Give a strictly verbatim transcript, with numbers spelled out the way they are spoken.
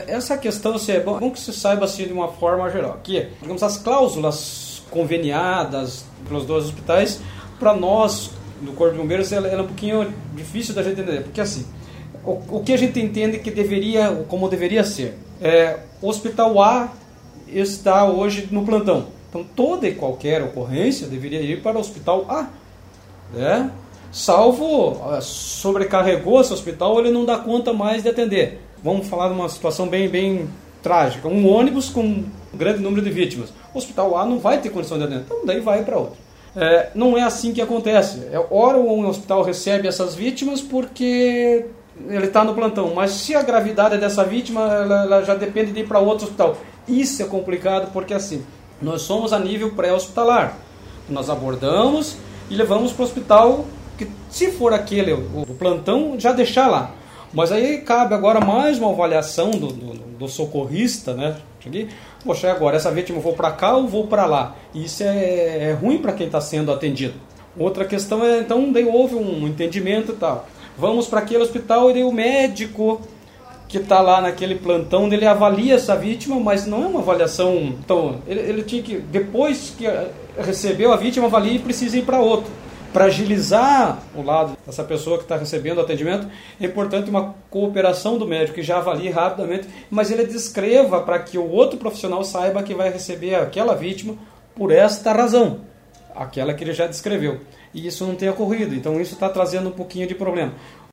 essa questão assim, é bom, bom que se saiba assim, de uma forma geral, que digamos, as cláusulas conveniadas pelos dois hospitais, para nós, do Corpo de Bombeiros, ela, ela é um pouquinho difícil da gente entender, porque assim, o, o que a gente entende que deveria, como deveria ser, é, o Hospital A está hoje no plantão, então toda e qualquer ocorrência deveria ir para o Hospital A, né? Salvo sobrecarregou esse hospital, ele não dá conta mais de atender. Vamos falar de uma situação bem, bem trágica, um ônibus com um grande número de vítimas, o Hospital A não vai ter condição de atender, então daí vai para outro. É, não é assim que acontece. É, ora um hospital recebe essas vítimas porque ele está no plantão, mas se a gravidade dessa vítima ela, ela já depende de ir para outro hospital. Isso é complicado porque assim, nós somos a nível pré-hospitalar, nós abordamos e levamos para o hospital que, se for aquele o, o plantão, já deixar lá. Mas aí cabe agora mais uma avaliação do, do, do socorrista, né? Poxa, agora essa vítima eu vou para cá ou vou para lá? E isso é, é ruim para quem está sendo atendido. Outra questão é, então, daí houve um entendimento e tal. Vamos para aquele hospital e daí o médico que está lá naquele plantão, ele avalia essa vítima, mas não é uma avaliação... Então, ele, ele tinha que, depois que recebeu a vítima, avalia e precisa ir para outro. Para agilizar o lado dessa pessoa que está recebendo o atendimento, é importante uma cooperação do médico que já avalie rapidamente, mas ele descreva para que o outro profissional saiba que vai receber aquela vítima por esta razão, aquela que ele já descreveu. E isso não tem ocorrido, então isso está trazendo um pouquinho de problema.